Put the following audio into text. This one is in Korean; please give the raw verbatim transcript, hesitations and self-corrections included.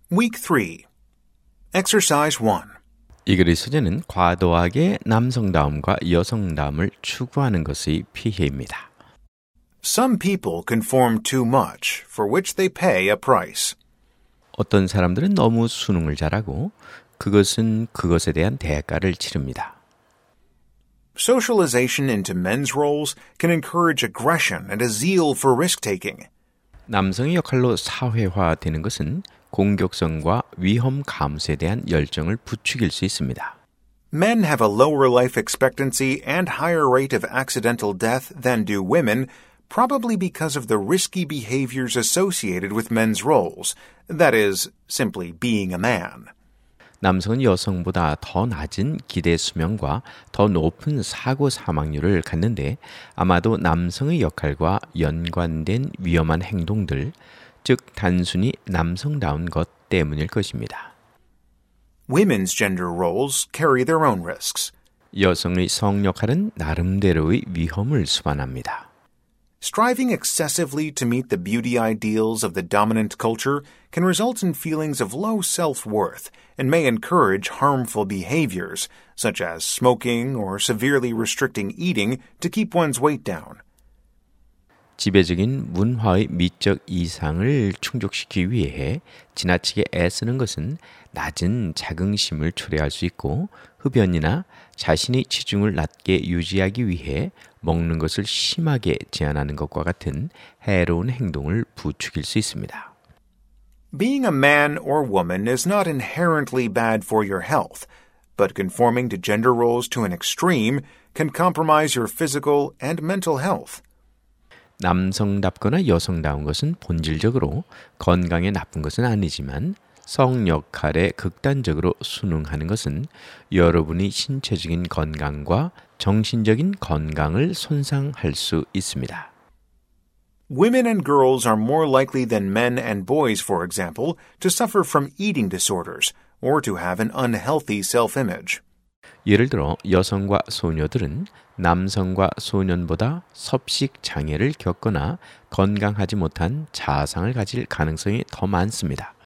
Week three. Exercise one. 이 글의 소재는 과도하게 남성다움과 여성다움을 추구하는 것의 피해입니다. Some people conform too much, for which they pay a price. 어떤 사람들은 너무 수능을 잘하고 그것은 그것에 대한 대가를 치릅니다. Socialization into men's roles can encourage aggression and a zeal for risk-taking. 남성의 역할로 사회화되는 것은 공격성과 위험 감수에 대한 열정을 부추길 수 있습니다. Men have a lower life expectancy and higher rate of accidental death than do women, probably because of the risky behaviors associated with men's roles. That is, simply being a man. 남성은 여성보다 더 낮은 기대 수명과 더 높은 사고 사망률을 갖는데 아마도 남성의 역할과 연관된 위험한 행동들, 즉 단순히 남성다운 것 때문일 것입니다. Women's gender roles carry their own risks. 여성의 성 역할은 나름대로의 위험을 수반합니다. Striving excessively to meet the beauty ideals of the dominant culture can result in feelings of low self-worth and may encourage harmful behaviors, such as smoking or severely restricting eating to keep one's weight down. 지배적인 문화의 미적 이상을 충족시키기 위해 지나치게 애쓰는 것은 낮은 자긍심을 초래할 수 있고 흡연이나 자신의 체중을 낮게 유지하기 위해 먹는 것을 심하게 제한하는 것과 같은 해로운 행동을 부추길 수 있습니다. Being a man or woman is not inherently bad for your health, but conforming to gender roles to an extreme can compromise your physical and mental health. 남성답거나 여성다운 것은 본질적으로 건강에 나쁜 것은 아니지만 성 역할에 극단적으로 순응하는 것은 여러분의 신체적인 건강과 정신적인 건강을 손상할 수 있습니다. Women and girls are more likely than men and boys, for example, to suffer from eating disorders or to have an unhealthy self-image. 예를 들어 여성과 소녀들은 남성과 소년보다 섭식 장애를 겪거나 건강하지 못한 자아상을 가질 가능성이 더 많습니다.